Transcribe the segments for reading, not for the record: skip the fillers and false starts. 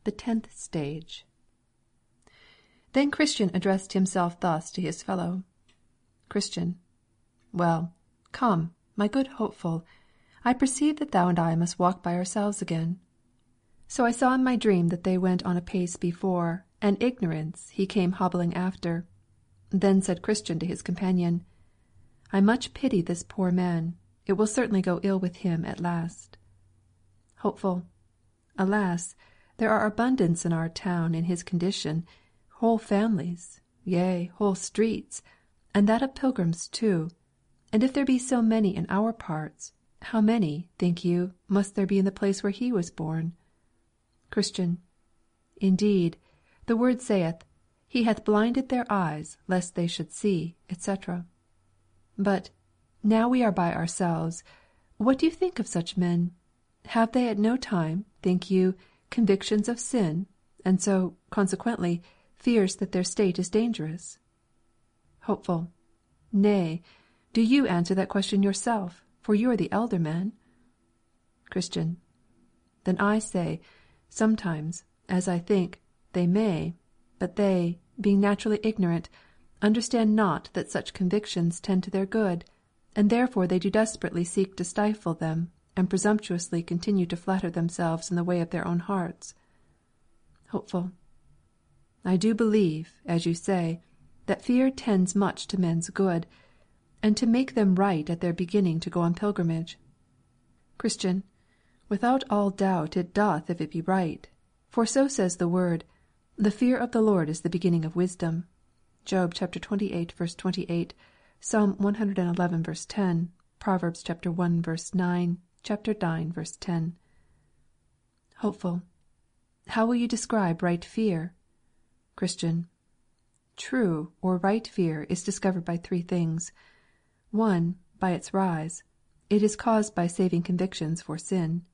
The 10th stage. Then Christian addressed himself thus to his fellow. Christian. Well, come, my good Hopeful, I perceive that thou and I must walk by ourselves again. So I saw in my dream that they went on a pace before, and Ignorance he came hobbling after. Then said Christian to his companion, I much pity this poor man. It will certainly go ill with him at last. Hopeful. Alas, there are abundance in our town in his condition, whole families, yea, whole streets, and that of pilgrims too. And if there be so many in our parts, how many, think you, must there be in the place where he was born? Christian. Indeed, the word saith, He hath blinded their eyes, lest they should see, etc. But, now we are by ourselves, what do you think of such men? Have they at no time, think you, convictions of sin, and so, consequently, fears that their state is dangerous? Hopeful. Nay, do you answer that question yourself, for you are the elder man. Christian. Then I say, sometimes, as I think, they may, but they, being naturally ignorant, understand not that such convictions tend to their good, and therefore they do desperately seek to stifle them, and presumptuously continue to flatter themselves in the way of their own hearts. Hopeful. I do believe, as you say, that fear tends much to men's good, and to make them right at their beginning to go on pilgrimage. Christian. Without all doubt it doth if it be right. For so says the word, The fear of the Lord is the beginning of wisdom. Job chapter 28, verse 28, Psalm 111, verse 10, Proverbs chapter 1, verse 9, chapter 9, verse 10. Hopeful. How will you describe right fear? Christian. True or right fear is discovered by 3 things. 1. By its rise. It is caused by saving convictions for sin.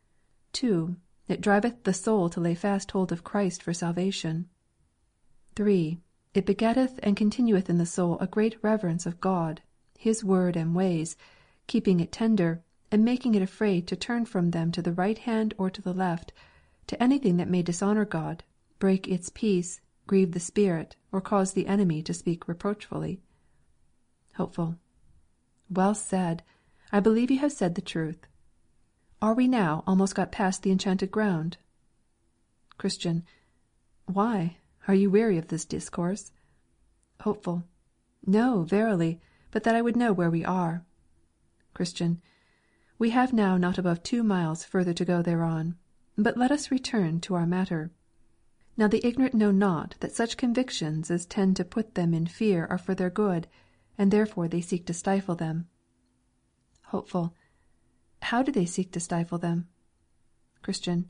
2. It driveth the soul to lay fast hold of Christ for salvation. 3. It begetteth and continueth in the soul a great reverence of God, His word and ways, keeping it tender, and making it afraid to turn from them to the right hand or to the left, to anything that may dishonor God, break its peace, grieve the Spirit, or cause the enemy to speak reproachfully. Hopeful. Well said. I believe you have said the truth. Are we now almost got past the enchanted ground? Christian. Why, are you weary of this discourse? Hopeful. No, verily, but that I would know where we are. Christian. We have now not above 2 miles further to go thereon. But let us return to our matter. Now the ignorant know not that such convictions as tend to put them in fear are for their good, and therefore they seek to stifle them. Hopeful. How do they seek to stifle them? Christian.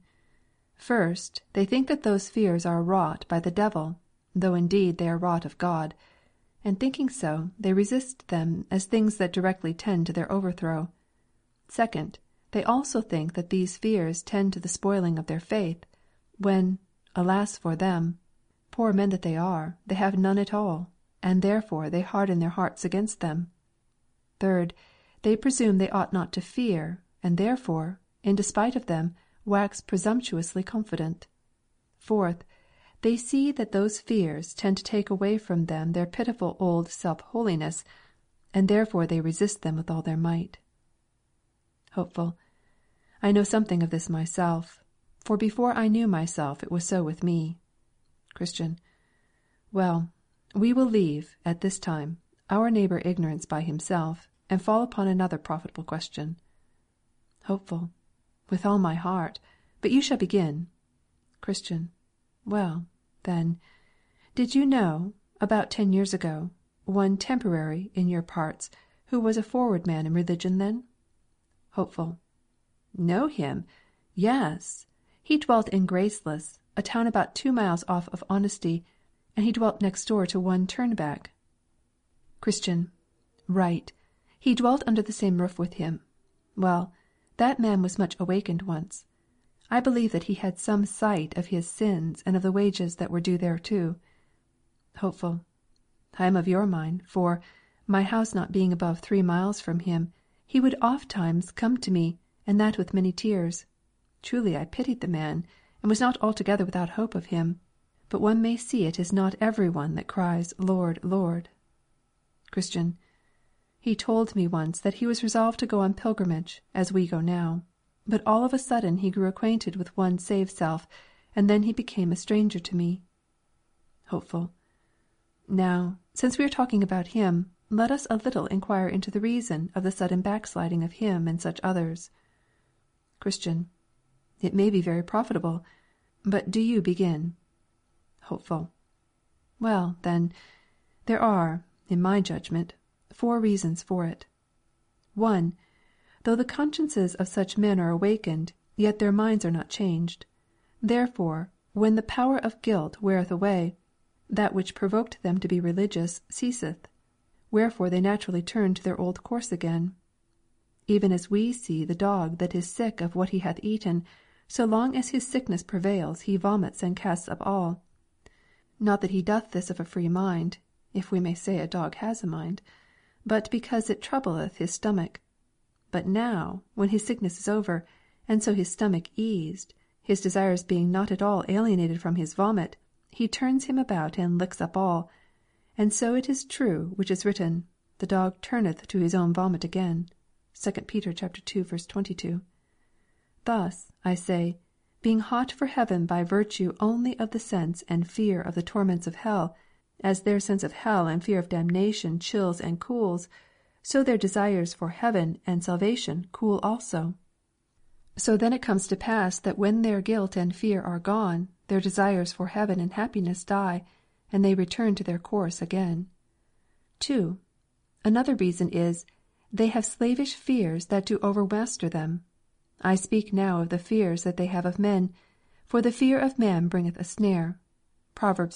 First, they think that those fears are wrought by the devil, though indeed they are wrought of God, and thinking so, they resist them as things that directly tend to their overthrow. Second, they also think that these fears tend to the spoiling of their faith, when, alas for them, poor men that they are, they have none at all, and therefore they harden their hearts against them. Third, they presume they ought not to fear, and therefore, in despite of them, wax presumptuously confident. Fourth, they see that those fears tend to take away from them their pitiful old self-holiness, and therefore they resist them with all their might. Hopeful. I know something of this myself, for before I knew myself it was so with me. Christian. Well, we will leave, at this time, our neighbor Ignorance by himself, and fall upon another profitable question. Hopeful. With all my heart, but you shall begin. Christian. Well, then, did you know, about 10 years ago, one Temporary in your parts, who was a forward man in religion then? Hopeful. Know him? Yes. He dwelt in Graceless, a town about 2 miles off of Honesty, and he dwelt next door to one Turnback. Christian. Right. He dwelt under the same roof with him. Well, that man was much awakened once. I believe that he had some sight of his sins and of the wages that were due thereto. Hopeful. I am of your mind, for, my house not being above 3 miles from him, he would oft times come to me, and that with many tears. Truly I pitied the man, and was not altogether without hope of him, but one may see it is not every one that cries, Lord, Lord. Christian. He told me once that he was resolved to go on pilgrimage, as we go now, but all of a sudden he grew acquainted with one saved self, and then he became a stranger to me. Hopeful. Now, since we are talking about him, let us a little inquire into the reason of the sudden backsliding of him and such others. Christian. It may be very profitable, but do you begin. Hopeful. Well, then, there are, in my judgment, 4 reasons for it. 1. Though the consciences of such men are awakened, yet their minds are not changed. Therefore, when the power of guilt weareth away, that which provoked them to be religious ceaseth, wherefore they naturally turn to their old course again. Even as we see the dog that is sick of what he hath eaten, so long as his sickness prevails he vomits and casts up all. Not that he doth this of a free mind, if we may say a dog has a mind, but because it troubleth his stomach. But now, when his sickness is over, and so his stomach eased, his desires being not at all alienated from his vomit, he turns him about and licks up all. And so it is true which is written, The dog turneth to his own vomit again. 2 Peter 2:22. Thus, I say, being hot for heaven by virtue only of the sense and fear of the torments of hell, as their sense of hell and fear of damnation chills and cools, so their desires for heaven and salvation cool also. So then it comes to pass that when their guilt and fear are gone, their desires for heaven and happiness die, and they return to their course again. 2. Another reason is, they have slavish fears that do overmaster them. I speak now of the fears that they have of men, for the fear of man bringeth a snare. Proverbs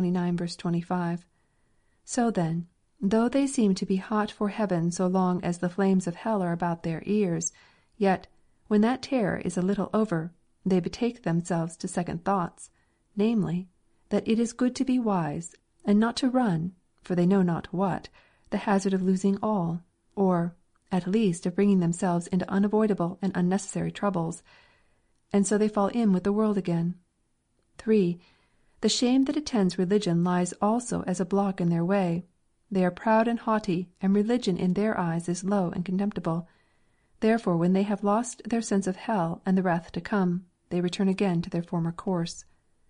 29:25. So then, though they seem to be hot for heaven so long as the flames of hell are about their ears, yet, when that terror is a little over, they betake themselves to second thoughts, namely, that it is good to be wise, and not to run, for they know not what, the hazard of losing all, or, at least, of bringing themselves into unavoidable and unnecessary troubles. And so they fall in with the world again. 3. The shame that attends religion lies also as a block in their way. They are proud and haughty, and religion in their eyes is low and contemptible. Therefore, when they have lost their sense of hell and the wrath to come, they return again to their former course.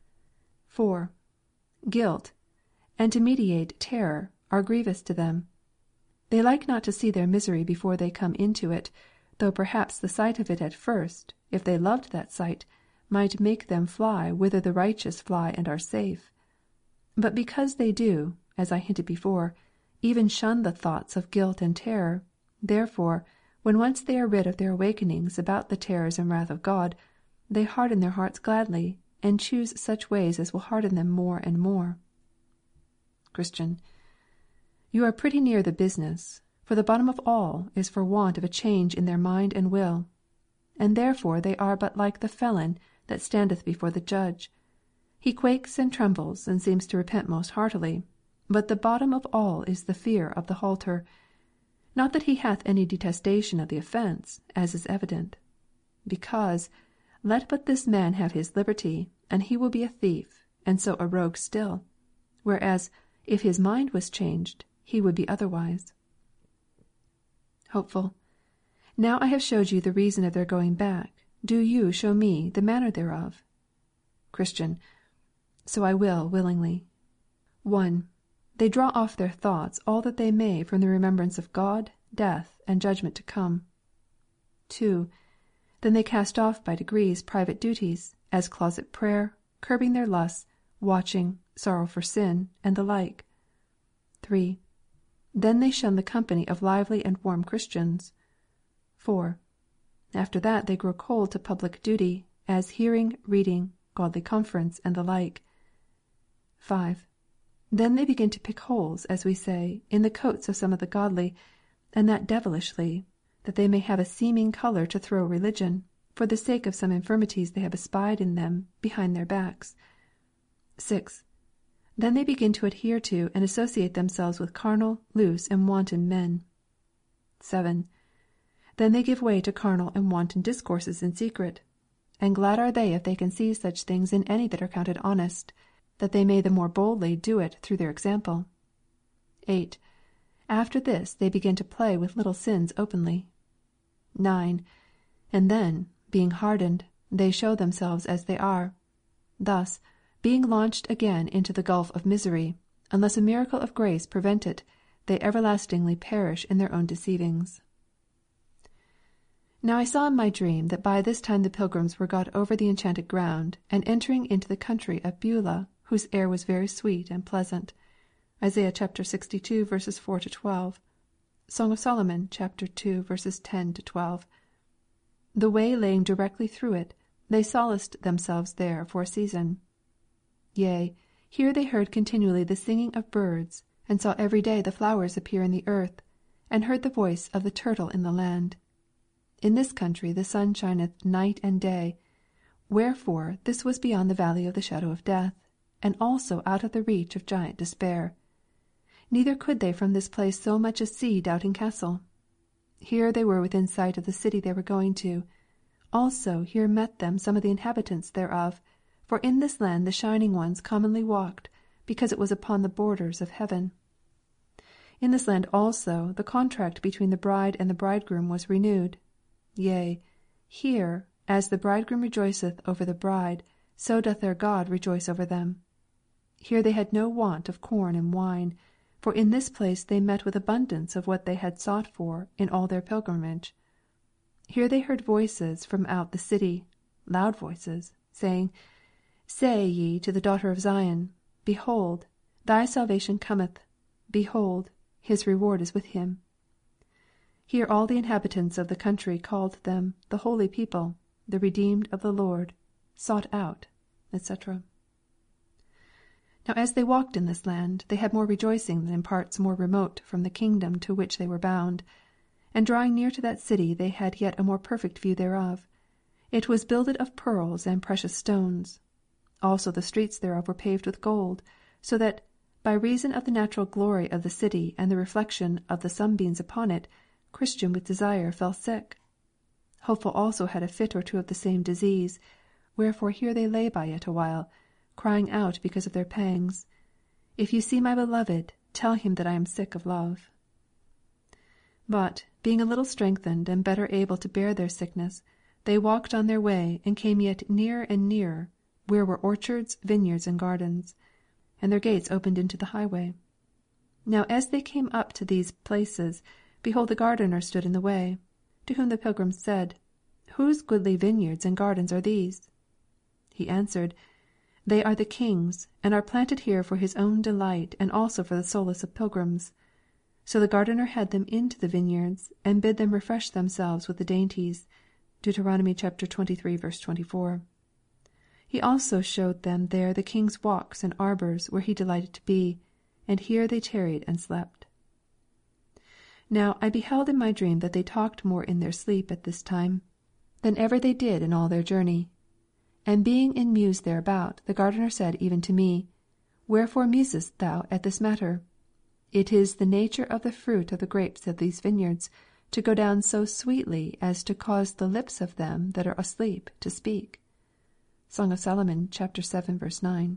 4. Guilt, and to meditate terror, are grievous to them. They like not to see their misery before they come into it, though perhaps the sight of it at first, if they loved that sight, might make them fly whither the righteous fly and are safe. But because they do, as I hinted before, even shun the thoughts of guilt and terror, therefore, when once they are rid of their awakenings about the terrors and wrath of God, they harden their hearts gladly, and choose such ways as will harden them more and more. Christian. You are pretty near the business, for the bottom of all is for want of a change in their mind and will. And therefore they are but like the felon that standeth before the judge. He quakes and trembles, and seems to repent most heartily, but the bottom of all is the fear of the halter. Not that he hath any detestation of the offence, as is evident. Because, let but this man have his liberty, and he will be a thief, and so a rogue still. Whereas, if his mind was changed, he would be otherwise. Hopeful. Now I have showed you the reason of their going back. Do you show me the manner thereof? Christian. So I will willingly. 1. They draw off their thoughts all that they may from the remembrance of God, death, and judgment to come. 2. Then they cast off by degrees private duties, as closet prayer, curbing their lusts, watching, sorrow for sin, and the like. 3. Then they shun the company of lively and warm Christians. 4. After that they grow cold to public duty, as hearing, reading, godly conference, and the like. 5. Then they begin to pick holes, as we say, in the coats of some of the godly, and that devilishly, that they may have a seeming colour to throw religion, for the sake of some infirmities they have espied in them behind their backs. 6. Then they begin to adhere to and associate themselves with carnal, loose, and wanton men. 7. Then they give way to carnal and wanton discourses in secret. And glad are they if they can see such things in any that are counted honest, that they may the more boldly do it through their example. 8. After this they begin to play with little sins openly. 9. And then, being hardened, they show themselves as they are. Thus, being launched again into the gulf of misery, unless a miracle of grace prevent it, they everlastingly perish in their own deceivings. Now I saw in my dream that by this time the pilgrims were got over the enchanted ground, and entering into the country of Beulah, whose air was very sweet and pleasant. Isaiah chapter 62, verses 4-12. Song of Solomon chapter 2, verses 10-12. The way laying directly through it, they solaced themselves there for a season. Yea, here they heard continually the singing of birds, and saw every day the flowers appear in the earth, and heard the voice of the turtle in the land. In this country the sun shineth night and day, wherefore this was beyond the valley of the shadow of death, and also out of the reach of giant despair. Neither could they from this place so much as see Doubting Castle. Here they were within sight of the city they were going to. Also here met them some of the inhabitants thereof, for in this land the shining ones commonly walked, because it was upon the borders of heaven. In this land also the contract between the bride and the bridegroom was renewed. Yea, here, as the bridegroom rejoiceth over the bride, so doth their God rejoice over them. Here they had no want of corn and wine, for in this place they met with abundance of what they had sought for in all their pilgrimage. Here they heard voices from out the city, loud voices, saying, Say ye to the daughter of Zion, Behold, thy salvation cometh. Behold, his reward is with him. Here all the inhabitants of the country called them the holy people, the redeemed of the Lord, sought out, etc. Now as they walked in this land, they had more rejoicing than in parts more remote from the kingdom to which they were bound. And drawing near to that city, they had yet a more perfect view thereof. It was builded of pearls and precious stones. Also the streets thereof were paved with gold, so that, by reason of the natural glory of the city and the reflection of the sunbeams upon it, Christian with desire fell sick. Hopeful also had a fit or two of the same disease, wherefore here they lay by it a while, crying out because of their pangs. If you see my beloved, tell him that I am sick of love. But, being a little strengthened and better able to bear their sickness, they walked on their way and came yet nearer and nearer, where were orchards, vineyards, and gardens, and their gates opened into the highway. Now as they came up to these places, behold, the gardener stood in the way, to whom the pilgrims said, Whose goodly vineyards and gardens are these? He answered, They are the king's, and are planted here for his own delight, and also for the solace of pilgrims. So the gardener had them into the vineyards, and bid them refresh themselves with the dainties. Deuteronomy chapter 23, verse 24. He also showed them there the king's walks and arbours, where he delighted to be, and here they tarried and slept. Now I beheld in my dream that they talked more in their sleep at this time than ever they did in all their journey. And being in muse thereabout, the gardener said even to me, Wherefore musest thou at this matter? It is the nature of the fruit of the grapes of these vineyards to go down so sweetly as to cause the lips of them that are asleep to speak. Song of Solomon chapter 7, verse 9.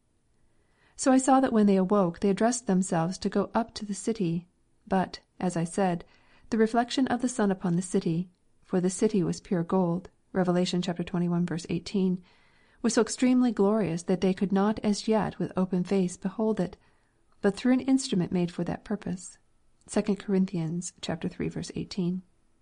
So I saw that when they awoke they addressed themselves to go up to the city, but, as I said, the reflection of the sun upon the city, for the city was pure gold, Revelation chapter 21, verse 18, was so extremely glorious that they could not as yet with open face behold it, but through an instrument made for that purpose. 2 Corinthians chapter 3, verse 18.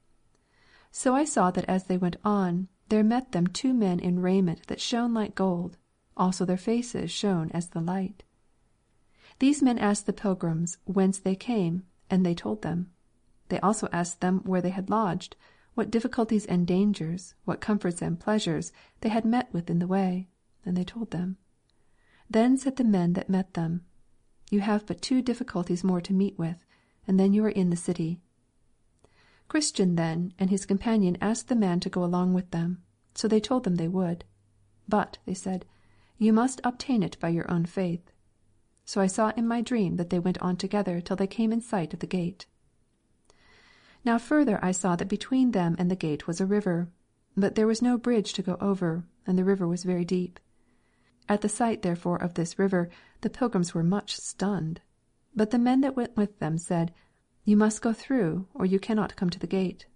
So I saw that as they went on, there met them 2 men in raiment that shone like gold, also their faces shone as the light. These men asked the pilgrims whence they came, and they told them. They also asked them where they had lodged, what difficulties and dangers, what comforts and pleasures they had met with in the way, and they told them. Then said the men that met them, You have but 2 difficulties more to meet with, and then you are in the city. Christian then and his companion asked the man to go along with them, so they told them they would. But, they said, you must obtain it by your own faith. So I saw in my dream that they went on together till they came in sight of the gate. Now further I saw that between them and the gate was a river. but there was no bridge to go over, and the river was very deep. At the sight, therefore, of this river, the pilgrims were much stunned. But the men that went with them said, "You must go through, or you cannot come to the gate."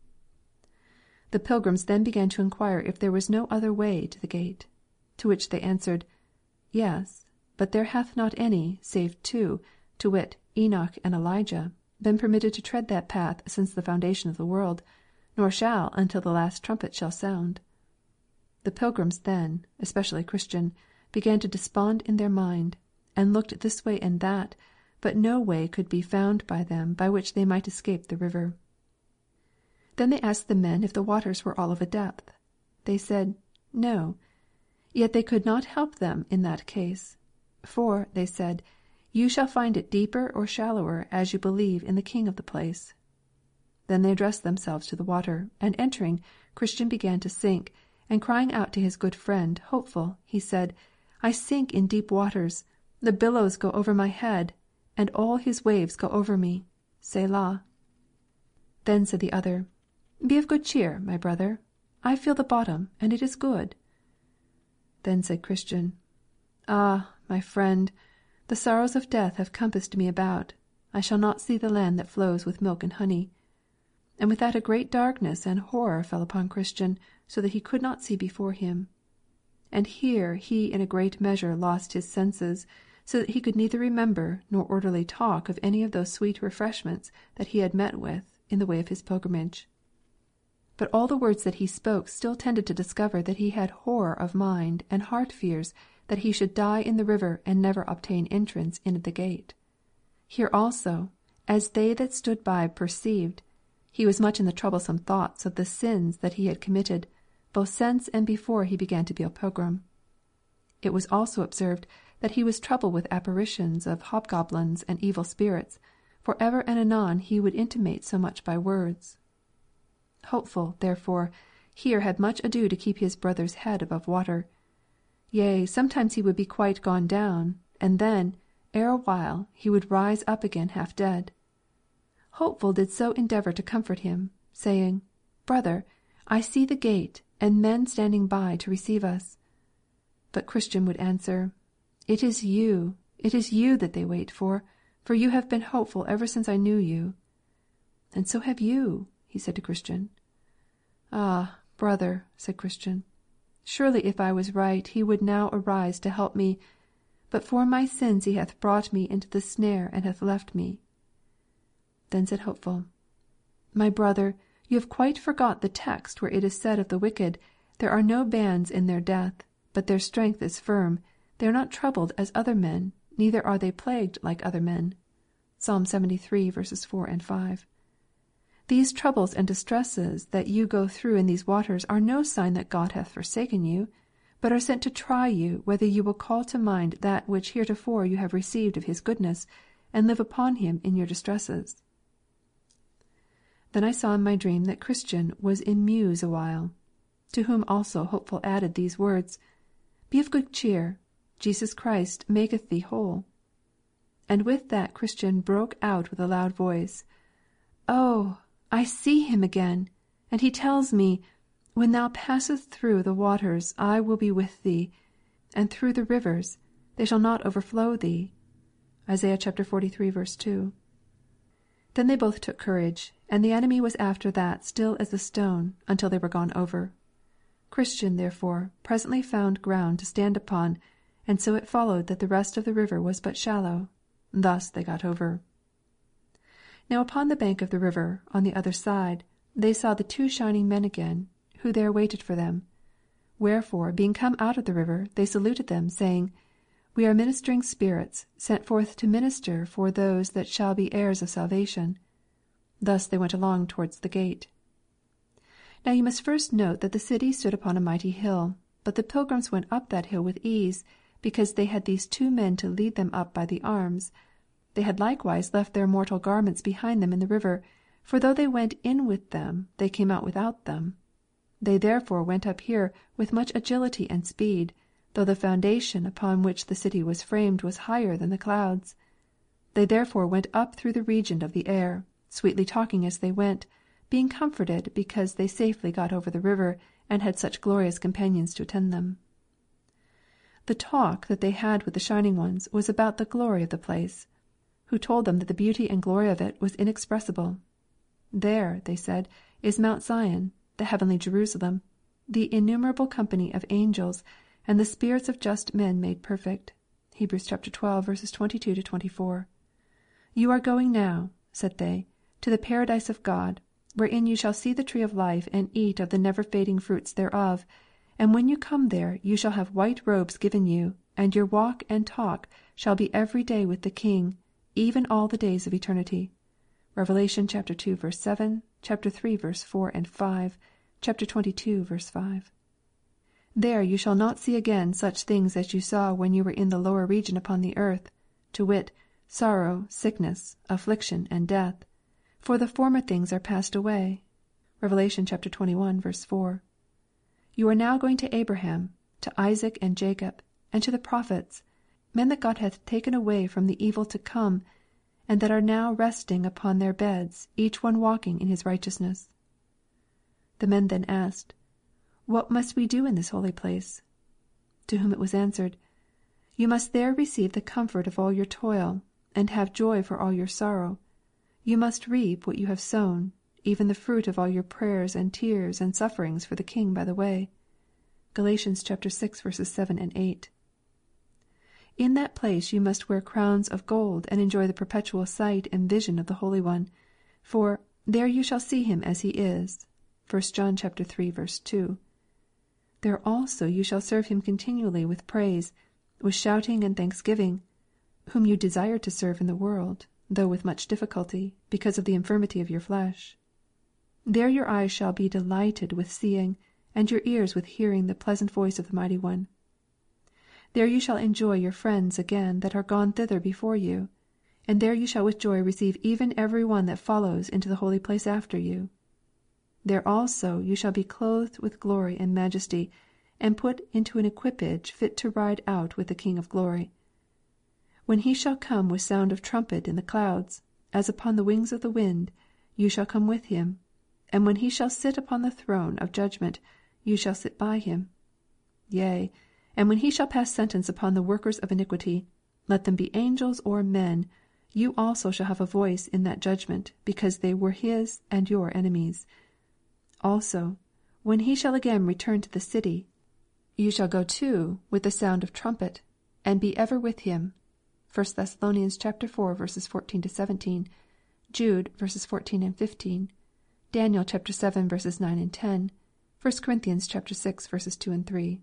The pilgrims then began to inquire if there was no other way to the gate. To which they answered, "Yes, but there hath not any, save two, to wit, Enoch and Elijah, been permitted to tread that path since the foundation of the world, nor shall until the last trumpet shall sound." The pilgrims then, especially Christian, began to despond in their mind, and looked this way and that, but no way could be found by them by which they might escape the river. Then they asked the men if the waters were all of a depth. They said, "No." Yet they could not help them in that case. "For," they said, "you shall find it deeper or shallower as you believe in the King of the place." Then they addressed themselves to the water, and entering, Christian began to sink, and crying out to his good friend, Hopeful, he said, "I sink in deep waters, the billows go over my head, and all his waves go over me. Selah." Then said the other, "Be of good cheer, my brother. I feel the bottom, and it is good." Then said Christian, "Ah, my friend, the sorrows of death have compassed me about. I shall not see the land that flows with milk and honey." And with that a great darkness and horror fell upon Christian, so that he could not see before him. And here he in a great measure lost his senses, so that he could neither remember nor orderly talk of any of those sweet refreshments that he had met with in the way of his pilgrimage. But all the words that he spoke still tended to discover that he had horror of mind and heart fears that he should die in the river and never obtain entrance in at the gate. Here also, as they that stood by perceived, he was much in the troublesome thoughts of the sins that he had committed, both since and before he began to be a pilgrim. It was also observed that he was troubled with apparitions of hobgoblins and evil spirits, for ever and anon he would intimate so much by words. Hopeful, therefore, here had much ado to keep his brother's head above water. Yea, sometimes he would be quite gone down, and then, ere a while, he would rise up again half dead. Hopeful did so endeavour to comfort him, saying, "Brother, I see the gate, and men standing by to receive us." But Christian would answer, it is you that they wait for you have been hopeful ever since I knew you." "And so have you," he said to Christian. "Ah, brother," said Christian, "surely if I was right he would now arise to help me, but for my sins he hath brought me into the snare and hath left me." Then said Hopeful, "My brother, you have quite forgot the text where it is said of the wicked, there are no bands in their death, but their strength is firm, they are not troubled as other men, neither are they plagued like other men." Psalm 73, verses 4 and 5. These troubles and distresses that you go through in these waters are no sign that God hath forsaken you, but are sent to try you whether you will call to mind that which heretofore you have received of his goodness, and live upon him in your distresses. Then I saw in my dream that Christian was in muse a while, to whom also Hopeful added these words, "Be of good cheer, Jesus Christ maketh thee whole." And with that Christian broke out with a loud voice, "Oh, I see him again, and he tells me, When thou passest through the waters, I will be with thee, and through the rivers, they shall not overflow thee." Isaiah chapter 43, verse 2. Then they both took courage, and the enemy was after that still as a stone, until they were gone over. Christian, therefore, presently found ground to stand upon, and so it followed that the rest of the river was but shallow. Thus they got over. Now upon the bank of the river, on the other side, they saw the two shining men again, who there waited for them. Wherefore, being come out of the river, they saluted them, saying, "We are ministering spirits, sent forth to minister for those that shall be heirs of salvation." Thus they went along towards the gate. Now you must first note that the city stood upon a mighty hill, but the pilgrims went up that hill with ease, because they had these two men to lead them up by the arms. They had likewise left their mortal garments behind them in the river, for though they went in with them, they came out without them. They therefore went up here with much agility and speed, though the foundation upon which the city was framed was higher than the clouds. They therefore went up through the region of the air, sweetly talking as they went, being comforted because they safely got over the river, and had such glorious companions to attend them. The talk that they had with the Shining Ones was about the glory of the place, who told them that the beauty and glory of it was inexpressible. There, they said, is Mount Zion, the heavenly Jerusalem, the innumerable company of angels, and the spirits of just men made perfect. Hebrews chapter 12, verses 22 to 24. You are going now, said they, to the paradise of God, wherein you shall see the tree of life and eat of the never-fading fruits thereof, and when you come there you shall have white robes given you, and your walk and talk shall be every day with the King, even all the days of eternity. Revelation chapter 2, verse 7, chapter 3, verse 4 and 5, chapter 22, verse 5. There you shall not see again such things as you saw when you were in the lower region upon the earth, to wit, sorrow, sickness, affliction, and death, for the former things are passed away. Revelation chapter 21, verse 4. You are now going to Abraham, to Isaac and Jacob, and to the prophets, men that God hath taken away from the evil to come, and that are now resting upon their beds, each one walking in his righteousness. The men then asked, What must we do in this holy place? To whom it was answered, You must there receive the comfort of all your toil, and have joy for all your sorrow. You must reap what you have sown, even the fruit of all your prayers and tears and sufferings for the King by the way. Galatians chapter 6, verses 7 and 8. In that place you must wear crowns of gold and enjoy the perpetual sight and vision of the Holy One, for there you shall see him as he is. 1 John chapter 3, verse 2. There also you shall serve him continually with praise, with shouting and thanksgiving, whom you desire to serve in the world, though with much difficulty, because of the infirmity of your flesh. There your eyes shall be delighted with seeing, and your ears with hearing the pleasant voice of the Mighty One. There you shall enjoy your friends again that are gone thither before you, and there you shall with joy receive even every one that follows into the holy place after you. There also you shall be clothed with glory and majesty, and put into an equipage fit to ride out with the King of glory. When he shall come with sound of trumpet in the clouds, as upon the wings of the wind, you shall come with him, and when he shall sit upon the throne of judgment, you shall sit by him. Yea, and when he shall pass sentence upon the workers of iniquity, let them be angels or men, you also shall have a voice in that judgment, because they were his and your enemies. Also, when he shall again return to the city, you shall go too with the sound of trumpet, and be ever with him. 1 Thessalonians chapter 4, verses 14 to 17, Jude verses 14 and 15, Daniel chapter 7, verses 9 and 10, 1 Corinthians chapter 6, verses 2 and 3.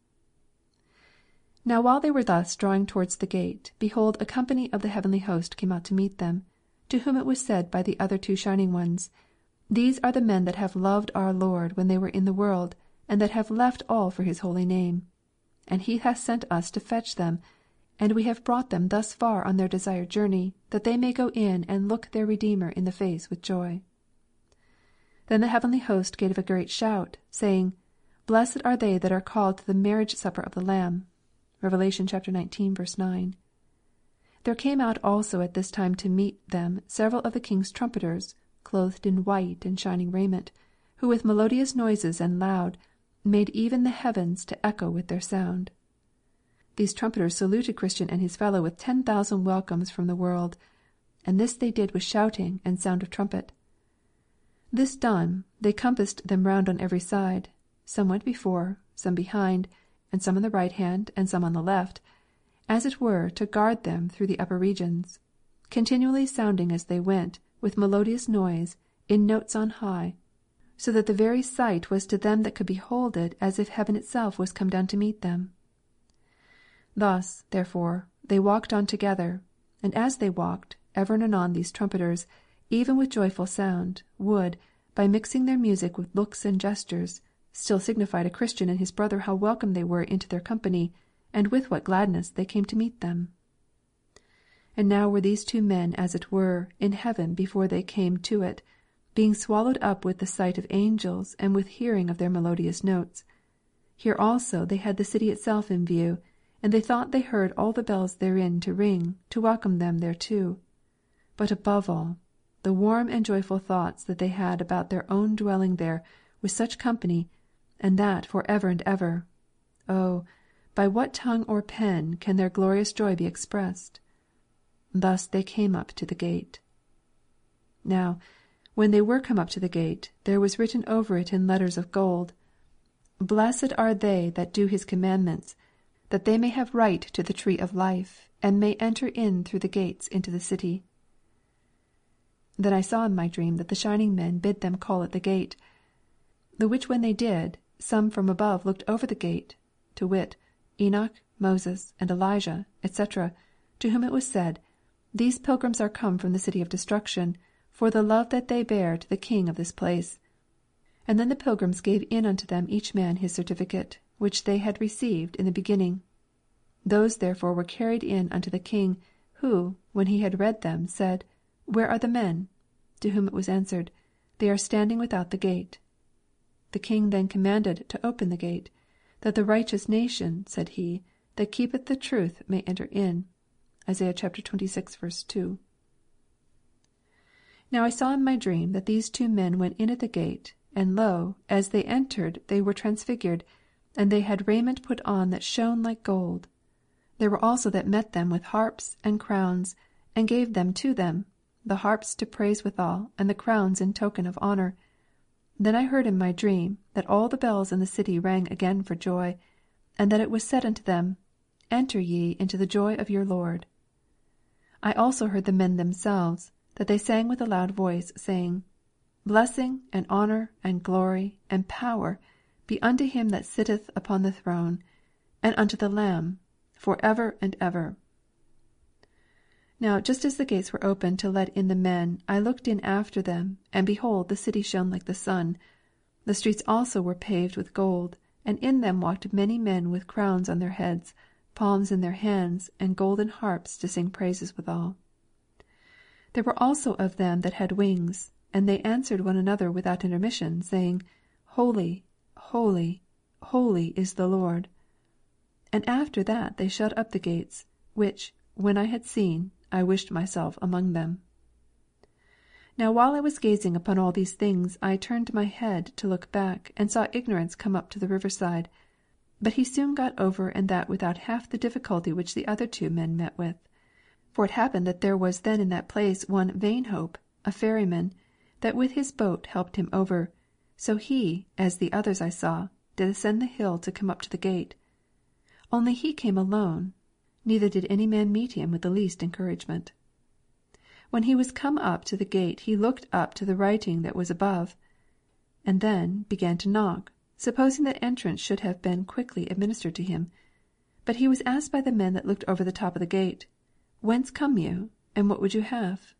Now while they were thus drawing towards the gate, behold, a company of the heavenly host came out to meet them, to whom it was said by the other two Shining Ones, These are the men that have loved our Lord when they were in the world, and that have left all for his holy name. And he hath sent us to fetch them, and we have brought them thus far on their desired journey, that they may go in and look their Redeemer in the face with joy. Then the heavenly host gave a great shout, saying, Blessed are they that are called to the marriage supper of the Lamb. Revelation chapter 19, verse 9. There came out also at this time to meet them several of the king's trumpeters, clothed in white and shining raiment, who with melodious noises and loud made even the heavens to echo with their sound. These trumpeters saluted Christian and his fellow with 10,000 welcomes from the world, and this they did with shouting and sound of trumpet. This done, they compassed them round on every side. Some went before, some behind, and some on the right hand, and some on the left, as it were to guard them through the upper regions, continually sounding as they went, with melodious noise, in notes on high, so that the very sight was to them that could behold it as if heaven itself was come down to meet them. Thus, therefore, they walked on together, and as they walked, ever and anon these trumpeters, even with joyful sound, would, by mixing their music with looks and gestures, still signify to Christian and his brother how welcome they were into their company, and with what gladness they came to meet them. And now were these two men, as it were, in heaven before they came to it, being swallowed up with the sight of angels and with hearing of their melodious notes. Here also they had the city itself in view, and they thought they heard all the bells therein to ring, to welcome them thereto. But above all, the warm and joyful thoughts that they had about their own dwelling there with such company, and that for ever and ever. Oh, by what tongue or pen can their glorious joy be expressed? Thus they came up to the gate. Now, when they were come up to the gate, there was written over it in letters of gold, Blessed are they that do his commandments, that they may have right to the tree of life, and may enter in through the gates into the city. Then I saw in my dream that the shining men bid them call at the gate, the which when they did, some from above looked over the gate, to wit, Enoch, Moses, and Elijah, etc., to whom it was said, These pilgrims are come from the city of destruction, for the love that they bear to the king of this place. And then the pilgrims gave in unto them each man his certificate, which they had received in the beginning. Those therefore were carried in unto the king, who, when he had read them, said, Where are the men? To whom it was answered, They are standing without the gate. The king then commanded to open the gate, that the righteous nation, said he, that keepeth the truth may enter in. Isaiah chapter 26, verse 2. Now I saw in my dream that these 2 men went in at the gate, and lo, as they entered they were transfigured, and they had raiment put on that shone like gold. There were also that met them with harps and crowns, and gave them to them, the harps to praise withal, and the crowns in token of honour. Then I heard in my dream that all the bells in the city rang again for joy, and that it was said unto them, Enter ye into the joy of your Lord. I also heard the men themselves, that they sang with a loud voice, saying, Blessing and honour and glory and power be unto him that sitteth upon the throne, and unto the Lamb, for ever and ever. Now just as the gates were opened to let in the men, I looked in after them, and behold, the city shone like the sun. The streets also were paved with gold, and in them walked many men with crowns on their heads, palms in their hands, and golden harps to sing praises withal. There were also of them that had wings, and they answered one another without intermission, saying, Holy, holy, holy is the Lord. And after that they shut up the gates, which, when I had seen, I wished myself among them. Now while I was gazing upon all these things, I turned my head to look back, and saw Ignorance come up to the riverside. But he soon got over and that without half the difficulty which the other 2 men met with. For it happened that there was then in that place one Vainhope, a ferryman, that with his boat helped him over. So he, as the others I saw, did ascend the hill to come up to the gate. Only he came alone, neither did any man meet him with the least encouragement. When he was come up to the gate, he looked up to the writing that was above, and then began to knock, supposing that entrance should have been quickly administered to him. But he was asked by the men that looked over the top of the gate, Whence come you, and what would you have?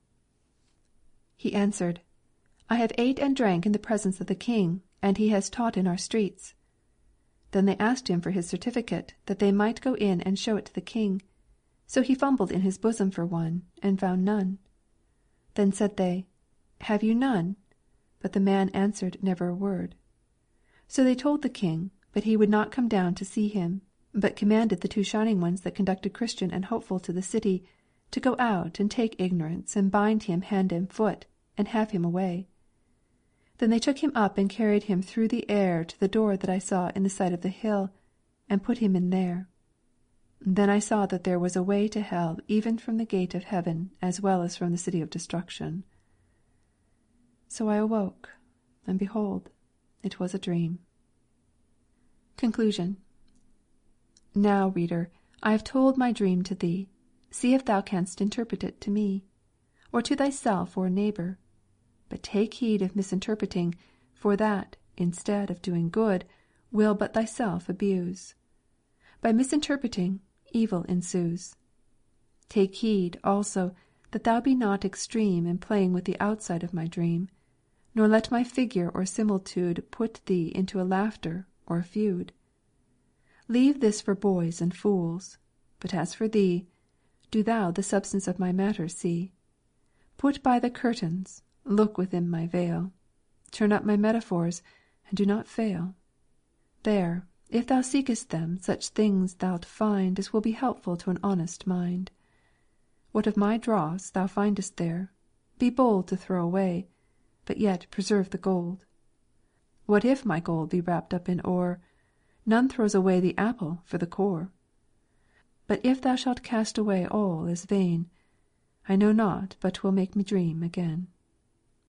He answered, I have ate and drank in the presence of the king, and he has taught in our streets. Then they asked him for his certificate, that they might go in and show it to the king. So he fumbled in his bosom for one, and found none. Then said they, Have you none? But the man answered never a word. So they told the king, but he would not come down to see him, but commanded the 2 shining ones that conducted Christian and Hopeful to the city, to go out and take Ignorance, and bind him hand and foot, and have him away. Then they took him up and carried him through the air to the door that I saw in the side of the hill, and put him in there. Then I saw that there was a way to hell even from the gate of heaven as well as from the city of destruction. So I awoke, and behold, it was a dream. Conclusion. Now, reader, I have told my dream to thee. See if thou canst interpret it to me, or to thyself or neighbour. But take heed of misinterpreting, for that, instead of doing good, will but thyself abuse. By misinterpreting, evil ensues. Take heed, also, that thou be not extreme in playing with the outside of my dream, nor let my figure or similitude put thee into a laughter or a feud. Leave this for boys and fools, but as for thee, do thou the substance of my matter see. Put by the curtains, look within my veil, turn up my metaphors, and do not fail. There, if thou seekest them, such things thou'lt find as will be helpful to an honest mind. What of my dross thou findest there, be bold to throw away, but yet preserve the gold. What if my gold be wrapped up in ore? None throws away the apple for the core. But if thou shalt cast away all as vain, I know not but 'twill make me dream again.